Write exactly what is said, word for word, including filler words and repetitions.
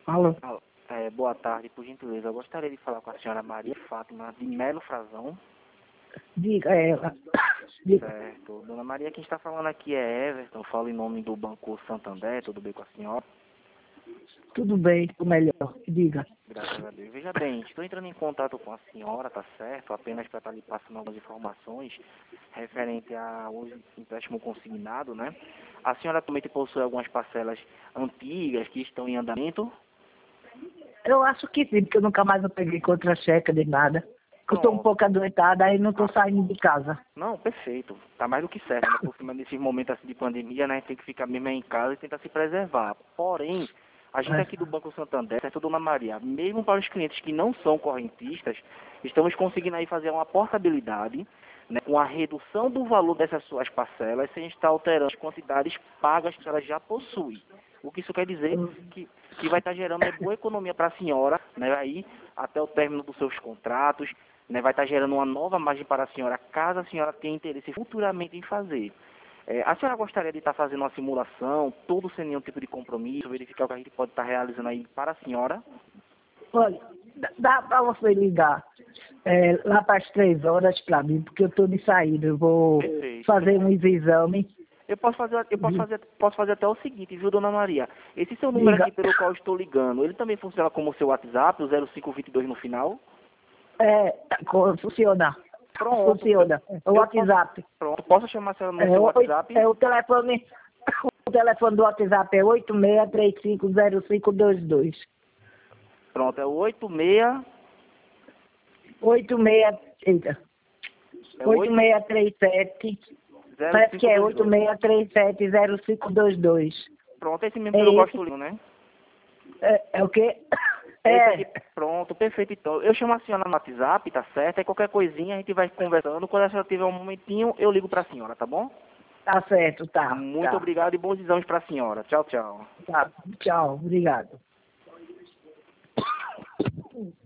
Alô? Ah, é, boa tarde, por gentileza. Eu gostaria de falar com a senhora Maria Fátima de Melo Frazão. Diga, é, ela. Diga. Certo. Dona Maria, quem está falando aqui é Everton. Falo em nome do Banco Santander. Tudo bem com a senhora? Tudo bem, o melhor. Diga. Graças a Deus. Veja bem, estou entrando em contato com a senhora, tá certo? Apenas para estar lhe passando algumas informações referente ao empréstimo consignado, né? A senhora também possui algumas parcelas antigas que estão em andamento? Eu acho que sim, porque eu nunca mais eu peguei contra-cheque de nada. Eu estou um Pronto. pouco adoentada, aí não estou Ah, saindo de casa. não, perfeito. Tá mais do que certo, né? Por cima desses momentos assim de pandemia, né? Tem que ficar mesmo em casa e tentar se preservar. Porém, a gente aqui do É. Banco Santander, certo, Dona Maria, mesmo para os clientes que não são correntistas, estamos conseguindo aí fazer uma portabilidade, né, com a redução do valor dessas suas parcelas, sem estar alterando as quantidades pagas que ela já possui. O que isso quer dizer? Que, que vai estar gerando uma boa economia para a senhora, né, aí, até o término dos seus contratos, né, vai estar gerando uma nova margem para a senhora, caso a senhora tenha interesse futuramente em fazer. É, a senhora gostaria de estar fazendo uma simulação, tudo sem nenhum tipo de compromisso, verificar o que a gente pode estar realizando aí para a senhora? Olha, dá- dá para você ligar é, lá para as três horas para mim, porque eu estou de saída. Eu vou Perfeito. fazer uns exames. Eu posso fazer, eu posso Di- fazer, posso fazer até o seguinte, viu, Dona Maria? Esse seu número Diga. aqui pelo qual eu estou ligando, ele também funciona como o seu WhatsApp, o zero cinco dois dois no final? É, co- funciona. Pronto, eu, Funciona. É o eu posso, WhatsApp. pronto, posso chamar a senhora no É, seu o- WhatsApp? é o telefone. O telefone do WhatsApp é oito seis três cinco zero cinco dois dois. Pronto, é o oito seis, oito seis, eita, é oito oito seis três sete, zero parece que cinco é dois oito dois. seis três sete zero cinco dois dois. Pronto, é esse mesmo É pelo qual eu esse? estou ligando, né? É, é o quê? É esse É, aqui, pronto, perfeito. Então, eu chamo a senhora no WhatsApp, tá certo? Aí qualquer coisinha a gente vai conversando. Quando a senhora tiver um momentinho, eu ligo pra senhora, tá bom? tá certo, tá, Muito tá, obrigado e bons exames pra senhora. Tchau, tchau. tá. Tchau, obrigado.